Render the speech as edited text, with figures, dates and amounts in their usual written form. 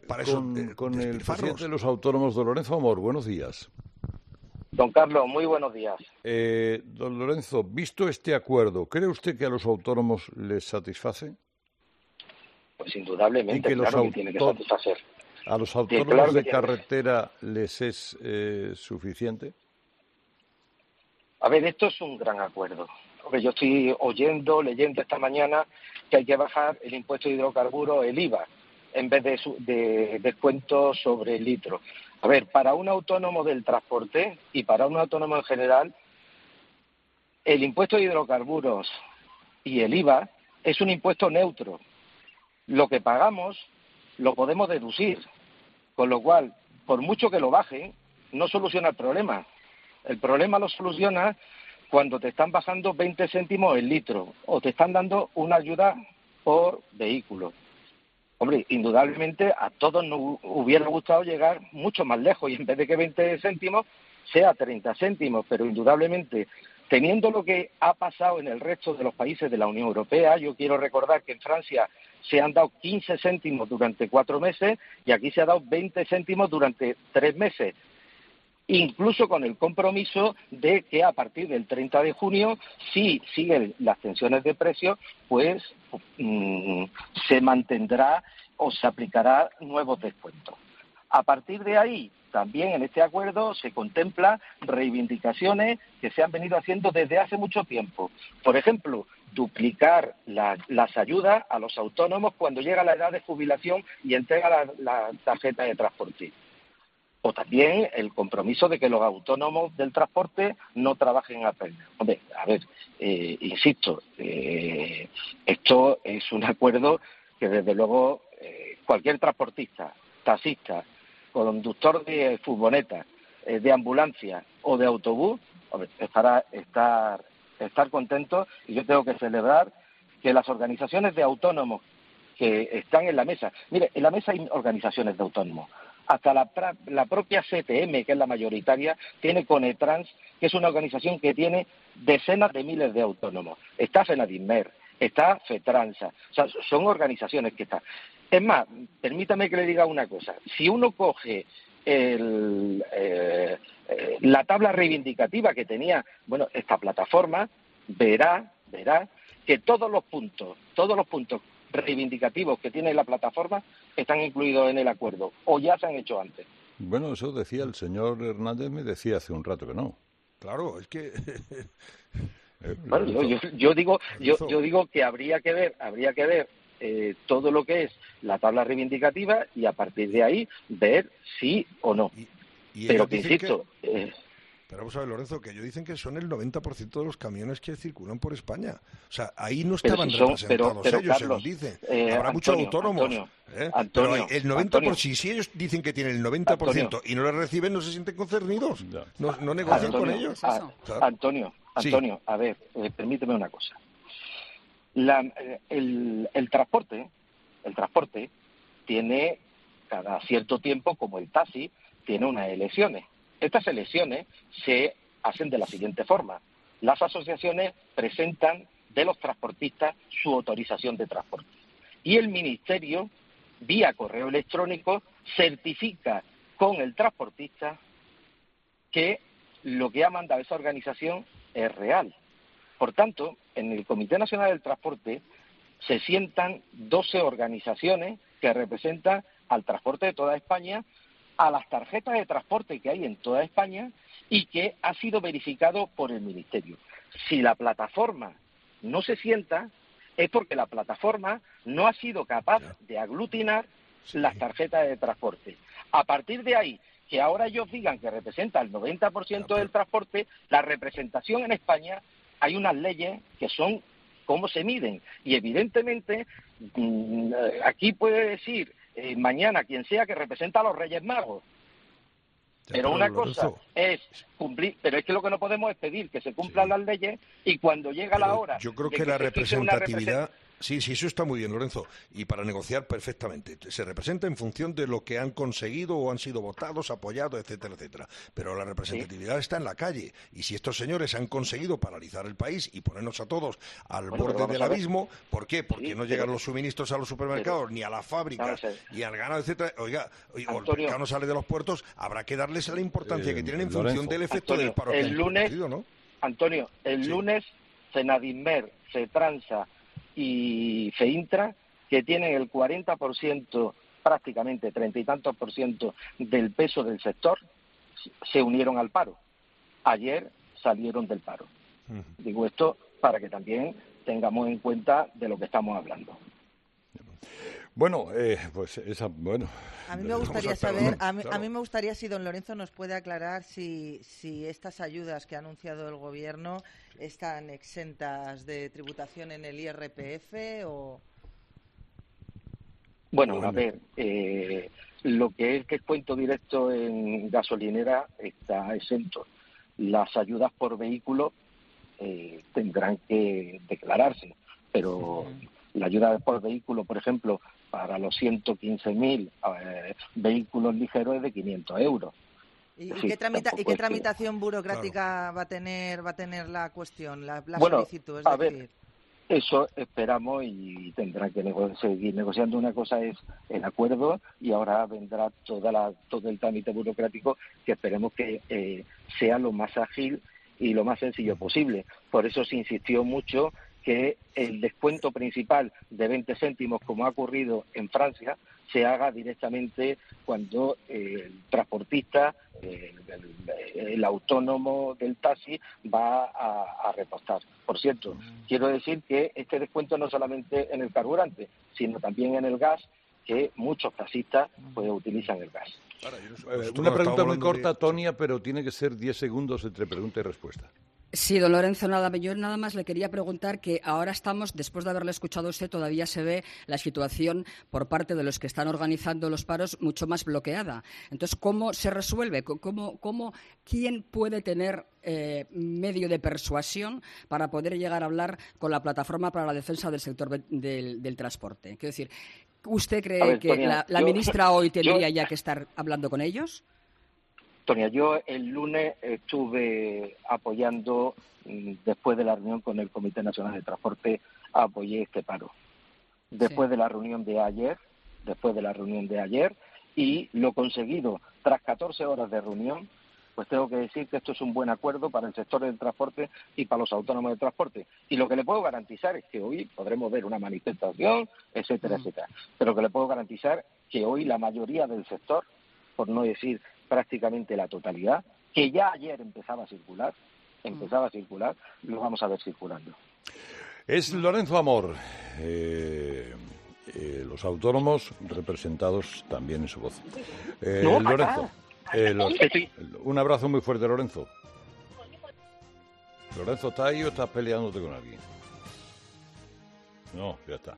para eso, con el presidente de los autónomos, don Lorenzo Amor. Buenos días. Don Carlos, muy buenos días. Don Lorenzo, visto este acuerdo, ¿cree usted que a los autónomos les satisface? Pues indudablemente, claro que tiene que satisfacer. ¿A los autónomos de carretera les es suficiente? A ver, esto es un gran acuerdo. Porque yo estoy leyendo esta mañana que hay que bajar el impuesto de hidrocarburos, el IVA, en vez de descuento sobre el litro. A ver, para un autónomo del transporte y para un autónomo en general, el impuesto de hidrocarburos y el IVA es un impuesto neutro. Lo que pagamos lo podemos deducir, con lo cual, por mucho que lo bajen, no soluciona el problema. El problema lo soluciona cuando te están bajando 20 céntimos el litro o te están dando una ayuda por vehículo. Hombre, indudablemente a todos nos hubiera gustado llegar mucho más lejos y en vez de que 20 céntimos sea 30 céntimos, pero indudablemente, teniendo lo que ha pasado en el resto de los países de la Unión Europea, yo quiero recordar que en Francia se han dado 15 céntimos durante 4 meses y aquí se ha dado 20 céntimos durante 3 meses. Incluso con el compromiso de que a partir del 30 de junio, si siguen las tensiones de precios, pues se mantendrá o se aplicará nuevos descuentos. A partir de ahí, también en este acuerdo se contempla reivindicaciones que se han venido haciendo desde hace mucho tiempo. Por ejemplo, duplicar las ayudas a los autónomos cuando llega la edad de jubilación y entrega la tarjeta de transporte. O también el compromiso de que los autónomos del transporte no trabajen a pérdida. Hombre, a ver, insisto, esto es un acuerdo que desde luego cualquier transportista, taxista, conductor de furgoneta, de ambulancia o de autobús, hombre, estar contento, y yo tengo que celebrar que las organizaciones de autónomos que están en la mesa, mire, en la mesa hay organizaciones de autónomos. Hasta la propia CTM, que es la mayoritaria, tiene Conetrans, que es una organización que tiene decenas de miles de autónomos. Está FENADISMER, está FETRANSA, o sea, son organizaciones que están. Es más, permítame que le diga una cosa. Si uno coge la tabla reivindicativa que tenía, esta plataforma, verá que todos los puntos reivindicativos que tiene la plataforma están incluidos en el acuerdo o ya se han hecho antes. Bueno, eso decía el señor Hernández, me decía hace un rato que no. Claro, es que bueno, yo digo que habría que ver todo lo que es la tabla reivindicativa y a partir de ahí ver sí o no. Pero que insisto, pero vamos a ver, Lorenzo, que ellos dicen que son el 90% de los camiones que circulan por España. O sea, ahí no estaban representados ellos, Carlos, según dicen. Habrá muchos autónomos. Pero el 90%, si ellos dicen que tienen el 90% y no les reciben, no se sienten concernidos. No negocian con ellos. Antonio, Sí. A ver, permíteme una cosa. El transporte tiene cada cierto tiempo, como el taxi, tiene unas elecciones. Estas elecciones se hacen de la siguiente forma. Las asociaciones presentan de los transportistas su autorización de transporte. Y el Ministerio, vía correo electrónico, certifica con el transportista que lo que ha mandado esa organización es real. Por tanto, en el Comité Nacional del Transporte se sientan 12 organizaciones que representan al transporte de toda España, a las tarjetas de transporte que hay en toda España y que ha sido verificado por el Ministerio. Si la plataforma no se sienta, es porque la plataforma no ha sido capaz de aglutinar las tarjetas de transporte. A partir de ahí, que ahora ellos digan que representa el 90% del transporte, la representación en España, hay unas leyes que son cómo se miden. Y evidentemente, aquí puede decir mañana quien sea que representa a los Reyes Magos. Pero una cosa es cumplir, pero es que lo que no podemos es pedir que se cumplan las leyes y cuando llega la hora. Yo creo que la representatividad Sí, eso está muy bien, Lorenzo, y para negociar perfectamente. Se representa en función de lo que han conseguido o han sido votados, apoyados, etcétera, etcétera. Pero la representatividad está en la calle, y si estos señores han conseguido paralizar el país y ponernos a todos al borde del abismo, ¿por qué? Porque no llegan los suministros a los supermercados, ni a las fábricas, ni al ganado, etcétera. Oiga, o el pescado no sale de los puertos, habrá que darles la importancia que tienen en función del efecto del paro que han producido, ¿no? Antonio, el lunes Fenadismer, Fetransa y FEINTRA, que tienen el 40%, prácticamente 30 y tantos % del peso del sector, se unieron al paro. Ayer salieron del paro. Digo esto para que también tengamos en cuenta de lo que estamos hablando. Bueno, A mí me gustaría saber, a mí me gustaría si don Lorenzo nos puede aclarar si estas ayudas que ha anunciado el Gobierno están exentas de tributación en el IRPF o... Bueno, a ver, lo que es descuento directo en gasolinera está exento. Las ayudas por vehículo tendrán que declararse, pero la ayuda por vehículo, por ejemplo, para los 115.000 vehículos ligeros es de 500 euros. ¿Y qué tramitación burocrática va a tener la cuestión, la solicitud? Es decir, eso esperamos y tendrán que seguir negociando. Una cosa es el acuerdo y ahora vendrá todo el trámite burocrático, que esperemos que sea lo más ágil y lo más sencillo posible. Por eso se insistió mucho que el descuento principal de 20 céntimos, como ha ocurrido en Francia, se haga directamente cuando el transportista, el autónomo del taxi, va a repostar. Por cierto, quiero decir que este descuento no solamente en el carburante, sino también en el gas, que muchos taxistas pues utilizan el gas. Una pregunta muy corta, Tonia, pero tiene que ser 10 segundos entre pregunta y respuesta. Sí, don Lorenzo, yo nada más le quería preguntar que ahora estamos, después de haberle escuchado a usted, todavía se ve la situación por parte de los que están organizando los paros mucho más bloqueada. Entonces, ¿cómo se resuelve? ¿Quién puede tener medio de persuasión para poder llegar a hablar con la Plataforma para la Defensa del Sector del Transporte? Quiero decir, ¿usted cree que la ministra hoy tendría ya que estar hablando con ellos? Tonia, yo el lunes estuve apoyando, después de la reunión con el Comité Nacional de Transporte, apoyé este paro. Después de la reunión de ayer, y lo conseguido tras 14 horas de reunión, pues tengo que decir que esto es un buen acuerdo para el sector del transporte y para los autónomos de transporte. Y lo que le puedo garantizar es que hoy podremos ver una manifestación, etcétera, etcétera. Pero que le puedo garantizar que hoy la mayoría del sector, por no decir prácticamente la totalidad, que ya ayer empezaba a circular, lo vamos a ver circulando. Es Lorenzo Amor, los autónomos representados también en su voz. Lorenzo, un abrazo muy fuerte, Lorenzo. Lorenzo, ¿estás ahí o estás peleándote con alguien? No, ya está.